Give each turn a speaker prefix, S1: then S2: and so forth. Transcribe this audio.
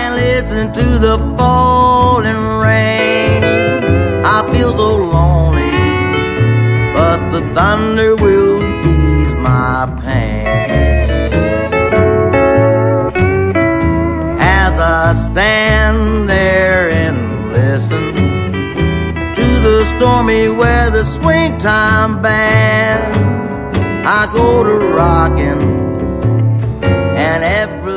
S1: and listen to the falling rain. I feel so lonely, but the thunder will ease my pain. As I stand there and listen to the stormy weather swing time band, I go to rockin', and every